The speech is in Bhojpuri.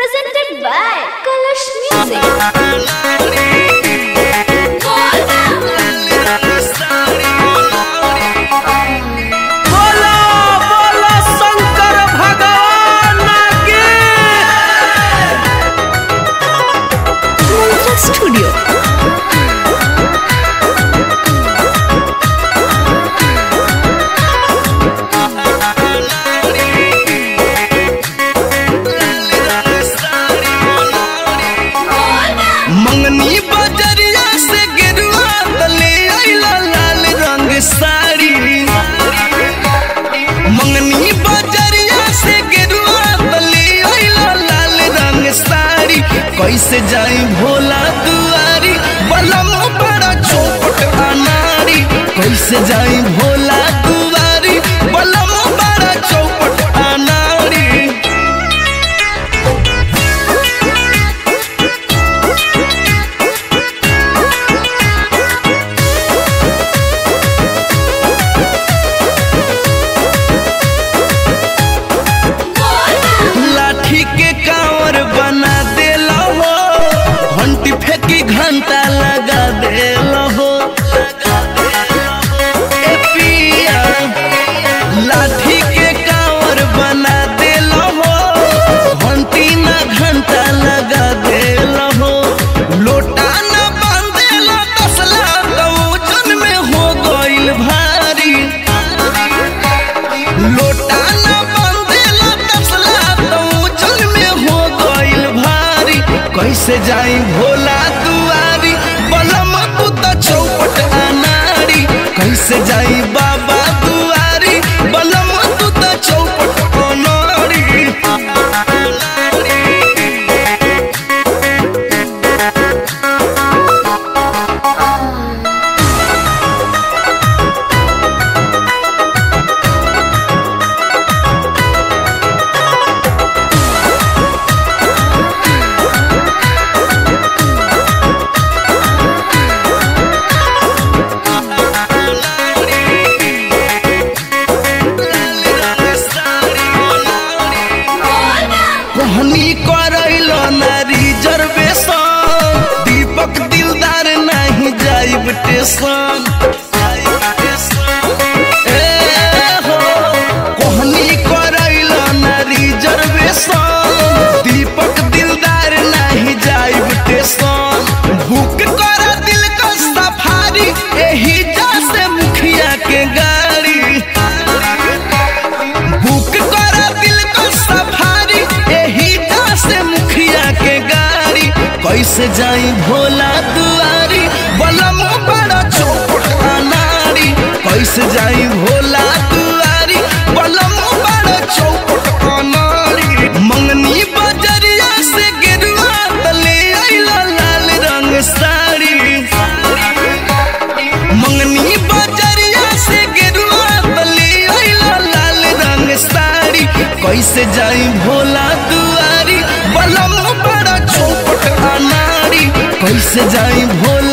Presented by Kalash Music. Studio. मंगनी बजरिया से गेरुआ तले आइला लाल रंग साड़ी। मंगनी बजरिया से गेरुआ तले आइला लाल रंग साड़ी। कैसे जाई भोला दुआरी बलम बड़ा चौपट अनारी। कैसे जाई भोला दुआरी बलम बड़ा चौपट अनारी। लाठी के कांवर बना देला हो, घंटी फेंकी घंटा लगा देला हो। ए पिया लाठी के कांवर बना देला हो, घंटी ना घंटा लगा देला हो। लोटा ना बांधेला तसला तो वजन में हो गइल भारी। लोटा ना बांधेला तसला तो वजन में हो गइल भारी। कैसे जाई भोला दुआरी बलम तू तो चौपट अनारी। कैसे जाई बाबा दुआरी बलम तू तो चौपट अनारी। कहनी करैलो ना रिजर्वेशन, दीपक दिलदार नहीं जाइब टेशन। कहनी करैलो ना रिजर्वेशन, दीपक दिलदार नहीं जाइब टेशन। बुक कर दिल का सफारी एही जा से मुखिया के गाड़ी। बुक कर दिल का सफारी एही जा से मुखिया के गाड़ी। कैसे जाई भोला दुआरी बलम बड़ा चौपट अनारी। कैसे जाई भोला दुआरी बलम बड़ा चौपट अनारी। मंगनी बजरिया से गेरुआ तले आइला लाल रंग साड़ी। मंगनी बजरिया से गेरुआ तले आइला लाल रंग साड़ी। कैसे जाई भोला दुआरी बलम बड़ा चौपट अनारी। कैसे जाई भोला